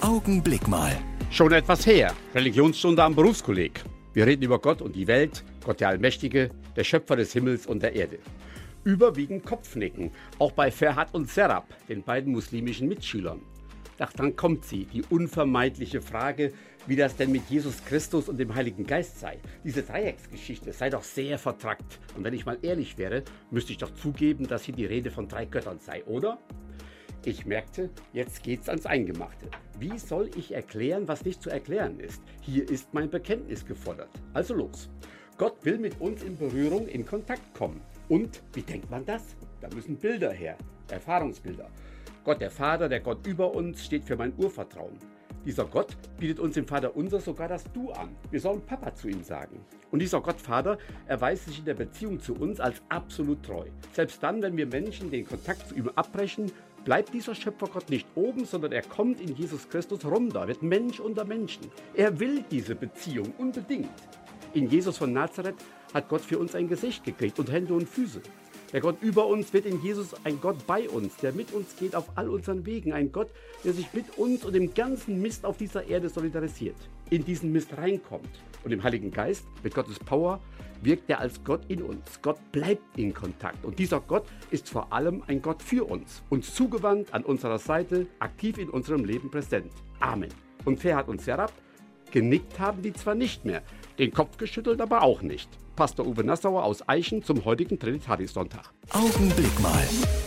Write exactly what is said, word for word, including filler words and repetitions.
Augenblick mal. Schon etwas her. Religionsstunde am Berufskolleg. Wir reden über Gott und die Welt, Gott der Allmächtige, der Schöpfer des Himmels und der Erde. Überwiegend Kopfnicken, auch bei Ferhat und Serap, den beiden muslimischen Mitschülern. Doch dann kommt sie, die unvermeidliche Frage, wie das denn mit Jesus Christus und dem Heiligen Geist sei. Diese Dreiecksgeschichte sei doch sehr vertrackt. Und wenn ich mal ehrlich wäre, müsste ich doch zugeben, dass hier die Rede von drei Göttern sei, oder? Ich merkte, jetzt geht's ans Eingemachte. Wie soll ich erklären, was nicht zu erklären ist? Hier ist mein Bekenntnis gefordert. Also los. Gott will mit uns in Berührung, in Kontakt kommen. Und wie denkt man das? Da müssen Bilder her, Erfahrungsbilder. Gott der Vater, der Gott über uns, steht für mein Urvertrauen. Dieser Gott bietet uns im Vaterunser sogar das Du an. Wir sollen Papa zu ihm sagen. Und dieser Gott Vater erweist sich in der Beziehung zu uns als absolut treu. Selbst dann, wenn wir Menschen den Kontakt zu ihm abbrechen, bleibt dieser Schöpfergott nicht oben, sondern er kommt in Jesus Christus runter, wird Mensch unter Menschen. Er will diese Beziehung unbedingt. In Jesus von Nazareth hat Gott für uns ein Gesicht gekriegt und Hände und Füße. Der Gott über uns wird in Jesus ein Gott bei uns, der mit uns geht auf all unseren Wegen. Ein Gott, der sich mit uns und dem ganzen Mist auf dieser Erde solidarisiert, in diesen Mist reinkommt. Und im Heiligen Geist, mit Gottes Power, wirkt er als Gott in uns. Gott bleibt in Kontakt. Und dieser Gott ist vor allem ein Gott für uns. Uns zugewandt, an unserer Seite, aktiv in unserem Leben präsent. Amen. Und Ferhat und Serap? Genickt haben die zwar nicht mehr, den Kopf geschüttelt aber auch nicht. Pastor Uwe Nassauer aus Eichen zum heutigen Trinitatis-Sonntag. Augenblick mal.